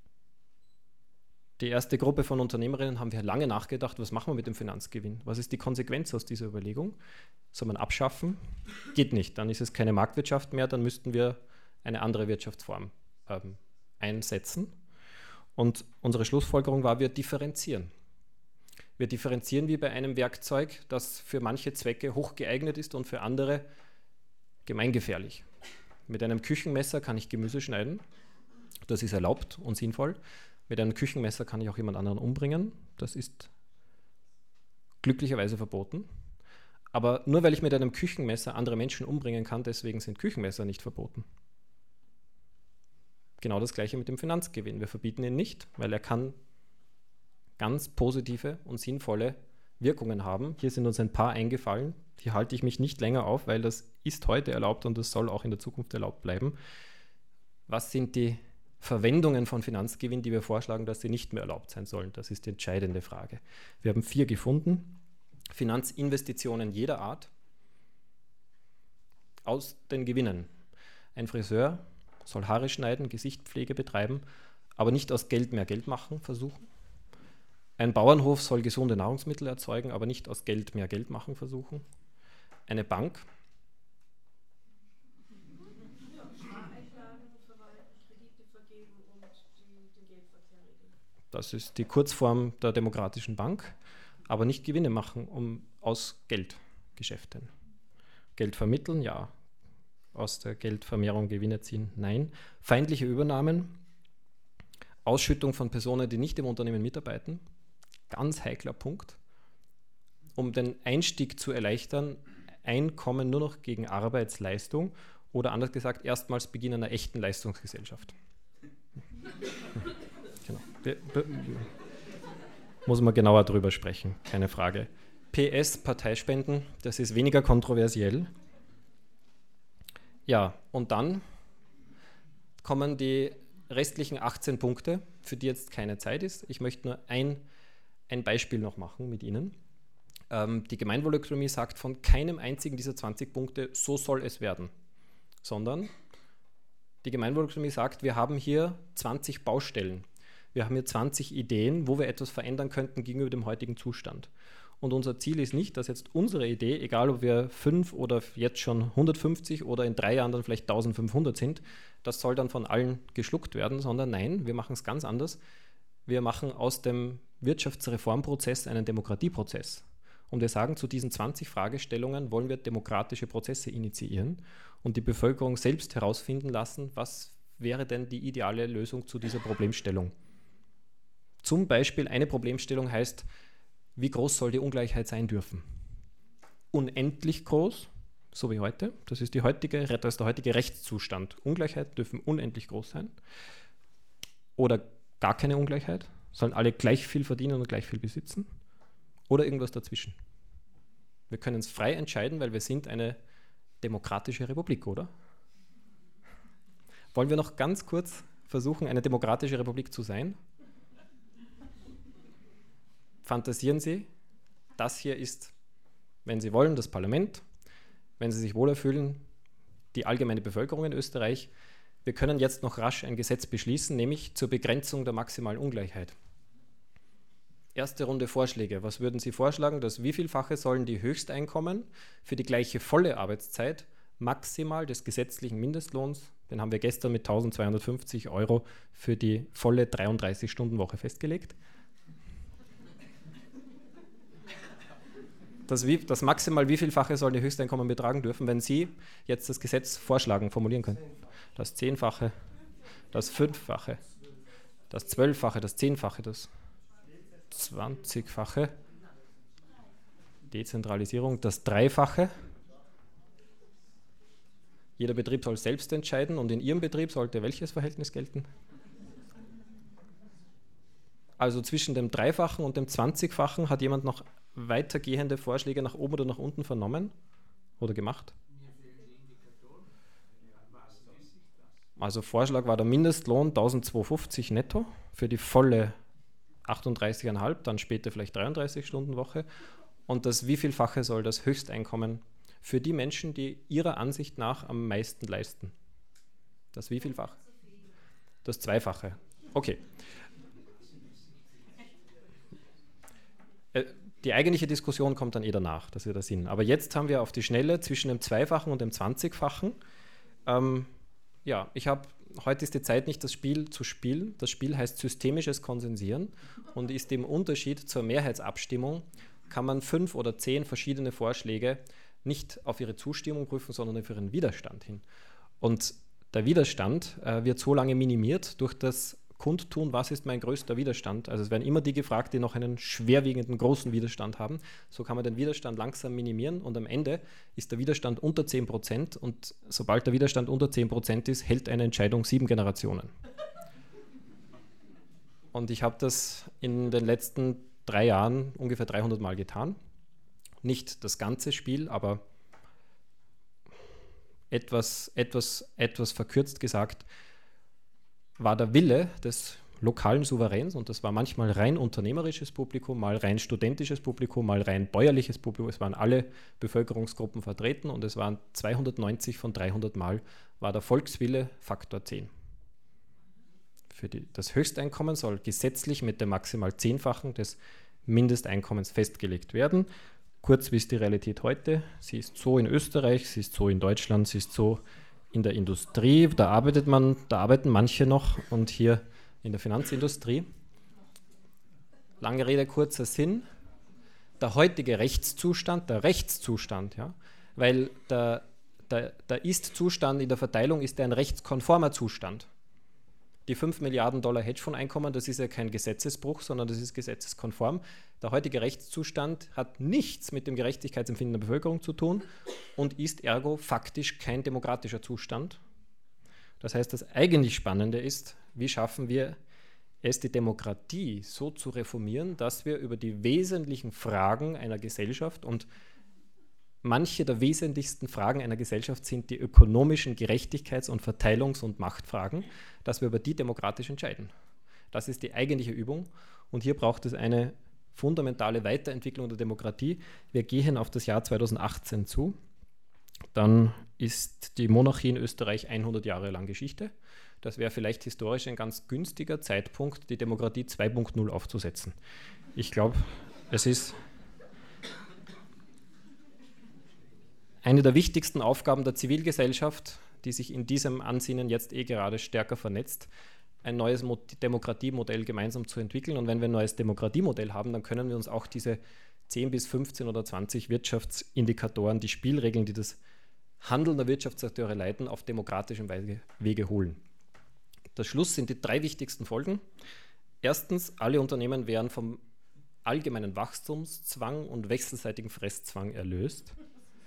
die erste Gruppe von Unternehmerinnen haben wir lange nachgedacht, was machen wir mit dem Finanzgewinn? Was ist die Konsequenz aus dieser Überlegung? Soll man abschaffen? Geht nicht, dann ist es keine Marktwirtschaft mehr, dann müssten wir eine andere Wirtschaftsform einsetzen. Und unsere Schlussfolgerung war, wir differenzieren. Wir differenzieren wie bei einem Werkzeug, das für manche Zwecke hoch geeignet ist und für andere gemeingefährlich. Mit einem Küchenmesser kann ich Gemüse schneiden, das ist erlaubt und sinnvoll. Mit einem Küchenmesser kann ich auch jemand anderen umbringen. Das ist glücklicherweise verboten. Aber nur weil ich mit einem Küchenmesser andere Menschen umbringen kann, deswegen sind Küchenmesser nicht verboten. Genau das Gleiche mit dem Finanzgewinn. Wir verbieten ihn nicht, weil er kann ganz positive und sinnvolle Wirkungen haben. Hier sind uns ein paar eingefallen. Hier halte ich mich nicht länger auf, weil das ist heute erlaubt und das soll auch in der Zukunft erlaubt bleiben. Was sind die Verwendungen von Finanzgewinn, die wir vorschlagen, dass sie nicht mehr erlaubt sein sollen? Das ist die entscheidende Frage. Wir haben 4 gefunden. Finanzinvestitionen jeder Art aus den Gewinnen. Ein Friseur soll Haare schneiden, Gesichtspflege betreiben, aber nicht aus Geld mehr Geld machen versuchen. Ein Bauernhof soll gesunde Nahrungsmittel erzeugen, aber nicht aus Geld mehr Geld machen versuchen. Eine Bank das ist die Kurzform der demokratischen Bank, aber nicht Gewinne machen aus Geldgeschäften. Geld vermitteln, ja. Aus der Geldvermehrung Gewinne ziehen, nein. Feindliche Übernahmen, Ausschüttung von Personen, die nicht im Unternehmen mitarbeiten, ganz heikler Punkt. Um den Einstieg zu erleichtern, Einkommen nur noch gegen Arbeitsleistung oder anders gesagt, erstmals Beginn einer echten Leistungsgesellschaft. Genau. Muss man genauer drüber sprechen, keine Frage. PS, Parteispenden, das ist weniger kontroversiell. Ja, und dann kommen die restlichen 18 Punkte, für die jetzt keine Zeit ist. Ich möchte nur ein Beispiel noch machen mit Ihnen. Die Gemeinwohlökonomie sagt von keinem einzigen dieser 20 Punkte, so soll es werden, sondern die Gemeinwohlökonomie sagt, wir haben hier 20 Baustellen. Wir haben hier 20 Ideen, wo wir etwas verändern könnten gegenüber dem heutigen Zustand. Und unser Ziel ist nicht, dass jetzt unsere Idee, egal ob wir 5 oder jetzt schon 150 oder in 3 Jahren dann vielleicht 1500 sind, das soll dann von allen geschluckt werden, sondern nein, wir machen es ganz anders. Wir machen aus dem Wirtschaftsreformprozess einen Demokratieprozess. Und wir sagen, zu diesen 20 Fragestellungen wollen wir demokratische Prozesse initiieren und die Bevölkerung selbst herausfinden lassen, was wäre denn die ideale Lösung zu dieser Problemstellung. Zum Beispiel eine Problemstellung heißt, wie groß soll die Ungleichheit sein dürfen? Unendlich groß, so wie heute. Das ist der heutige Rechtszustand. Ungleichheit dürfen unendlich groß sein. Oder gar keine Ungleichheit. Sollen alle gleich viel verdienen und gleich viel besitzen? Oder irgendwas dazwischen. Wir können es frei entscheiden, weil wir sind eine demokratische Republik, oder? Wollen wir noch ganz kurz versuchen, eine demokratische Republik zu sein? Fantasieren Sie, das hier ist, wenn Sie wollen, das Parlament, wenn Sie sich wohler fühlen, die allgemeine Bevölkerung in Österreich. Wir können jetzt noch rasch ein Gesetz beschließen, nämlich zur Begrenzung der maximalen Ungleichheit. Erste Runde Vorschläge. Was würden Sie vorschlagen? Das wievielfache sollen die Höchsteinkommen für die gleiche volle Arbeitszeit maximal des gesetzlichen Mindestlohns, den haben wir gestern mit 1.250 € für die volle 33-Stunden-Woche festgelegt. das maximal wievielfache sollen die Höchsteinkommen betragen dürfen, wenn Sie jetzt das Gesetz formulieren können? Das 10-fache, das 5-fache, das 12-fache, das 10-fache, das 20-fache, Dezentralisierung, das 3-fache. Jeder Betrieb soll selbst entscheiden und in Ihrem Betrieb sollte welches Verhältnis gelten? Also zwischen dem 3-fachen und dem 20-fachen hat jemand noch weitergehende Vorschläge nach oben oder nach unten vernommen oder gemacht? Also Vorschlag war der Mindestlohn 1.250 netto für die volle 38,5, dann später vielleicht 33-Stunden-Woche. Und das wievielfache soll das Höchsteinkommen für die Menschen, die ihrer Ansicht nach am meisten leisten? Das wievielfache? Das 2-fache. Okay. Die eigentliche Diskussion kommt dann danach, das wird der Sinn. Aber jetzt haben wir auf die Schnelle zwischen dem 2-fachen und dem 20-fachen. Heute ist die Zeit nicht, das Spiel zu spielen. Das Spiel heißt systemisches Konsensieren und ist im Unterschied zur Mehrheitsabstimmung, kann man 5 oder 10 verschiedene Vorschläge nicht auf ihre Zustimmung prüfen, sondern auf ihren Widerstand hin. Und der Widerstand wird so lange minimiert durch das Kundtun, was ist mein größter Widerstand. Also es werden immer die gefragt, die noch einen schwerwiegenden, großen Widerstand haben. So kann man den Widerstand langsam minimieren und am Ende ist der Widerstand unter 10% und sobald der Widerstand unter 10% ist, hält eine Entscheidung 7 Generationen. Und ich habe das in den letzten 3 Jahren ungefähr 300 Mal getan. Nicht das ganze Spiel, aber etwas verkürzt gesagt, war der Wille des lokalen Souveräns, und das war manchmal rein unternehmerisches Publikum, mal rein studentisches Publikum, mal rein bäuerliches Publikum, es waren alle Bevölkerungsgruppen vertreten und es waren 290 von 300 Mal, war der Volkswille Faktor 10. Das Höchsteinkommen soll gesetzlich mit dem maximal 10-fachen des Mindesteinkommens festgelegt werden. Kurz, wie ist die Realität heute? Sie ist so in Österreich, sie ist so in Deutschland, sie ist so in der Industrie, da arbeiten manche noch und hier in der Finanzindustrie. Lange Rede, kurzer Sinn. Der heutige Rechtszustand, ja, weil der Ist-Zustand in der Verteilung ist ein rechtskonformer Zustand. Die 5 Milliarden Dollar Hedgefondseinkommen, das ist ja kein Gesetzesbruch, sondern das ist gesetzeskonform. Der heutige Rechtszustand hat nichts mit dem Gerechtigkeitsempfinden der Bevölkerung zu tun und ist ergo faktisch kein demokratischer Zustand. Das heißt, das eigentlich Spannende ist, wie schaffen wir es, die Demokratie so zu reformieren, dass wir über die wesentlichen Fragen einer Gesellschaft, und manche der wesentlichsten Fragen einer Gesellschaft sind die ökonomischen Gerechtigkeits- und Verteilungs- und Machtfragen, dass wir über die demokratisch entscheiden. Das ist die eigentliche Übung und hier braucht es eine fundamentale Weiterentwicklung der Demokratie. Wir gehen auf das Jahr 2018 zu. Dann ist die Monarchie in Österreich 100 Jahre lang Geschichte. Das wäre vielleicht historisch ein ganz günstiger Zeitpunkt, die Demokratie 2.0 aufzusetzen. Ich glaube, es ist eine der wichtigsten Aufgaben der Zivilgesellschaft, die sich in diesem Ansinnen jetzt gerade stärker vernetzt, ein neues Demokratiemodell gemeinsam zu entwickeln. Und wenn wir ein neues Demokratiemodell haben, dann können wir uns auch diese 10 bis 15 oder 20 Wirtschaftsindikatoren, die Spielregeln, die das Handeln der Wirtschaftsakteure leiten, auf demokratischem Wege holen. Der Schluss sind die 3 wichtigsten Folgen. Erstens, alle Unternehmen werden vom allgemeinen Wachstumszwang und wechselseitigen Fresszwang erlöst.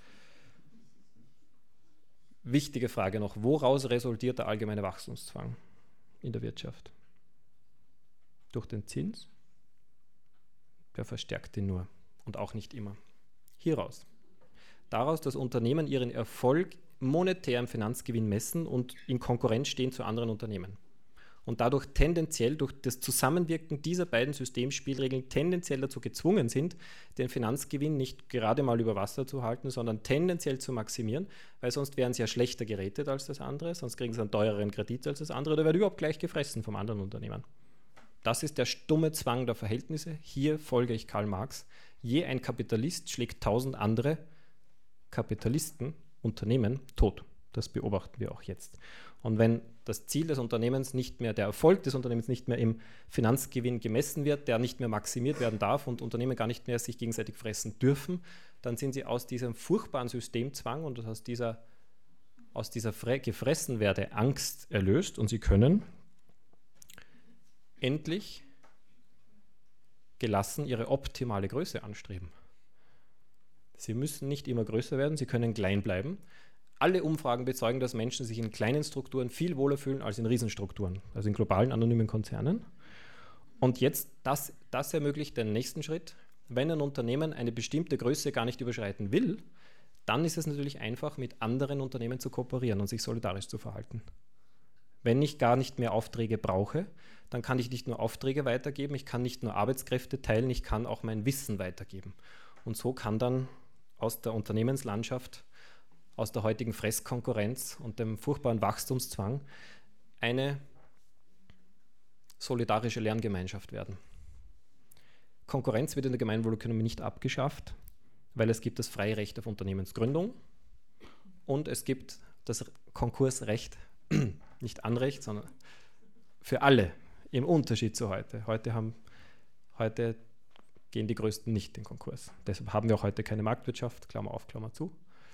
Wichtige Frage noch, woraus resultiert der allgemeine Wachstumszwang in der Wirtschaft? Durch den Zins? Der verstärkt ihn nur und auch nicht immer. Hieraus. Daraus, dass Unternehmen ihren Erfolg monetär im Finanzgewinn messen und in Konkurrenz stehen zu anderen Unternehmen. Und dadurch tendenziell durch das Zusammenwirken dieser beiden Systemspielregeln tendenziell dazu gezwungen sind, den Finanzgewinn nicht gerade mal über Wasser zu halten, sondern tendenziell zu maximieren, weil sonst wären sie ja schlechter gerätet als das andere, sonst kriegen sie einen teureren Kredit als das andere oder werden überhaupt gleich gefressen vom anderen Unternehmen. Das ist der stumme Zwang der Verhältnisse. Hier folge ich Karl Marx. Je ein Kapitalist schlägt 1000 andere Kapitalisten, Unternehmen, tot. Das beobachten wir auch jetzt. Und wenn das Ziel des Unternehmens nicht mehr, der Erfolg des Unternehmens nicht mehr im Finanzgewinn gemessen wird, der nicht mehr maximiert werden darf und Unternehmen gar nicht mehr sich gegenseitig fressen dürfen, dann sind sie aus diesem furchtbaren Systemzwang und aus dieser Gefressenwerde Angst erlöst und sie können endlich gelassen ihre optimale Größe anstreben. Sie müssen nicht immer größer werden, sie können klein bleiben. Alle Umfragen bezeugen, dass Menschen sich in kleinen Strukturen viel wohler fühlen als in Riesenstrukturen, also in globalen anonymen Konzernen. Und jetzt, das ermöglicht den nächsten Schritt. Wenn ein Unternehmen eine bestimmte Größe gar nicht überschreiten will, dann ist es natürlich einfach, mit anderen Unternehmen zu kooperieren und sich solidarisch zu verhalten. Wenn ich gar nicht mehr Aufträge brauche, dann kann ich nicht nur Aufträge weitergeben, ich kann nicht nur Arbeitskräfte teilen, ich kann auch mein Wissen weitergeben. Und so kann dann aus der Unternehmenslandschaft, aus der heutigen Fresskonkurrenz und dem furchtbaren Wachstumszwang eine solidarische Lerngemeinschaft werden. Konkurrenz wird in der Gemeinwohlökonomie nicht abgeschafft, weil es gibt das freie Recht auf Unternehmensgründung und es gibt das Konkursrecht, nicht Anrecht, sondern für alle, im Unterschied zu heute. Heute gehen die Größten nicht in Konkurs. Deshalb haben wir auch heute keine Marktwirtschaft, Klammer auf, Klammer zu.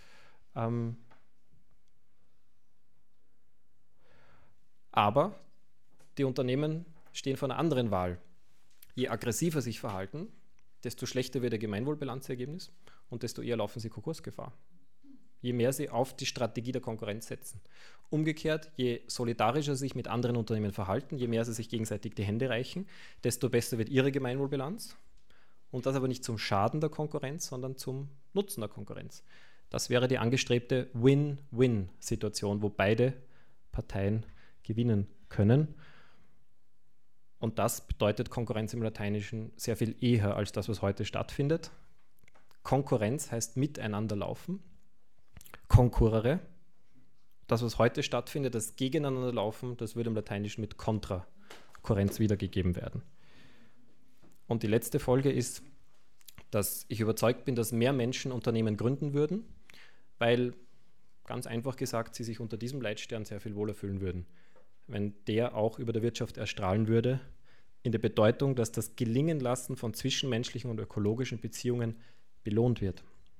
Aber die Unternehmen stehen vor einer anderen Wahl. Je aggressiver sich verhalten, desto schlechter wird ihr Gemeinwohlbilanzergebnis und desto eher laufen sie Konkursgefahr. Je mehr sie auf die Strategie der Konkurrenz setzen. Umgekehrt, je solidarischer sie sich mit anderen Unternehmen verhalten, je mehr sie sich gegenseitig die Hände reichen, desto besser wird ihre Gemeinwohlbilanz. Und das aber nicht zum Schaden der Konkurrenz, sondern zum Nutzen der Konkurrenz. Das wäre die angestrebte Win-Win-Situation, wo beide Parteien gewinnen können. Und das bedeutet Konkurrenz im Lateinischen sehr viel eher als das, was heute stattfindet. Konkurrenz heißt miteinander laufen. Concurrere. Das, was heute stattfindet, das Gegeneinanderlaufen, das würde im Lateinischen mit Kontrakurrenz wiedergegeben werden. Und die letzte Folge ist, dass ich überzeugt bin, dass mehr Menschen Unternehmen gründen würden, weil, ganz einfach gesagt, sie sich unter diesem Leitstern sehr viel wohler fühlen würden, wenn der auch über der Wirtschaft erstrahlen würde, in der Bedeutung, dass das Gelingenlassen von zwischenmenschlichen und ökologischen Beziehungen belohnt wird.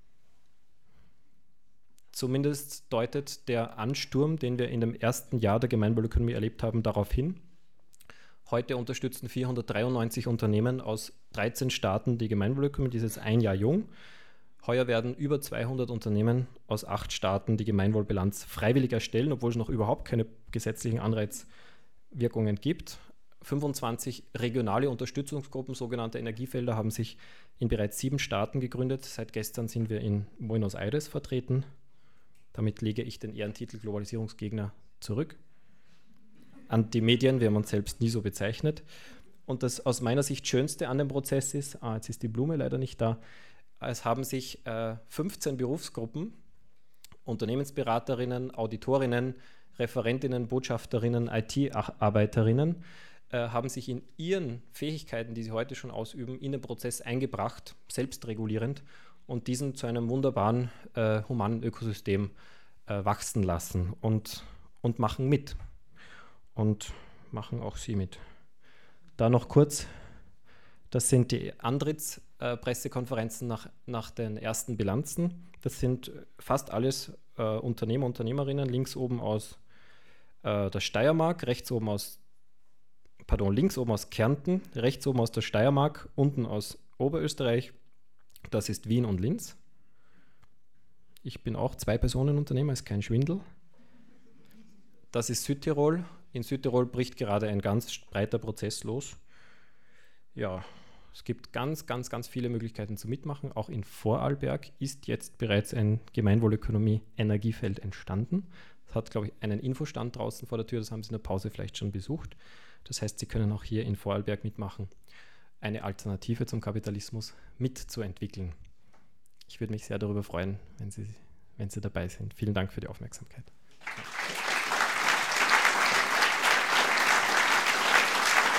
Zumindest deutet der Ansturm, den wir in dem ersten Jahr der Gemeinwohlökonomie erlebt haben, darauf hin. Heute unterstützen 493 Unternehmen aus 13 Staaten die Gemeinwohlökonomie, die ist jetzt ein Jahr jung. Heuer werden über 200 Unternehmen aus 8 Staaten die Gemeinwohlbilanz freiwillig erstellen, obwohl es noch überhaupt keine gesetzlichen Anreizwirkungen gibt. 25 regionale Unterstützungsgruppen, sogenannte Energiefelder, haben sich in bereits 7 Staaten gegründet. Seit gestern sind wir in Buenos Aires vertreten. Damit lege ich den Ehrentitel Globalisierungsgegner zurück an die Medien. Wir haben uns selbst nie so bezeichnet. Und das aus meiner Sicht Schönste an dem Prozess ist, jetzt ist die Blume leider nicht da, es haben sich 15 Berufsgruppen, Unternehmensberaterinnen, Auditorinnen, Referentinnen, Botschafterinnen, IT-Arbeiterinnen, haben sich in ihren Fähigkeiten, die sie heute schon ausüben, in den Prozess eingebracht, selbstregulierend und diesen zu einem wunderbaren humanen Ökosystem wachsen lassen und machen mit. Und machen auch Sie mit. Da noch kurz, das sind die Antrittspressekonferenzen nach den ersten Bilanzen. Das sind fast alles Unternehmer, Unternehmerinnen, links oben aus der Steiermark, links oben aus Kärnten, rechts oben aus der Steiermark, unten aus Oberösterreich. Das ist Wien und Linz. Ich bin auch 2-Personen-Unternehmer, ist kein Schwindel. Das ist Südtirol. In Südtirol bricht gerade ein ganz breiter Prozess los. Ja, es gibt ganz viele Möglichkeiten zu mitmachen. Auch in Vorarlberg ist jetzt bereits ein Gemeinwohlökonomie-Energiefeld entstanden. Es hat, glaube ich, einen Infostand draußen vor der Tür, das haben Sie in der Pause vielleicht schon besucht. Das heißt, Sie können auch hier in Vorarlberg mitmachen, eine Alternative zum Kapitalismus mitzuentwickeln. Ich würde mich sehr darüber freuen, wenn Sie dabei sind. Vielen Dank für die Aufmerksamkeit.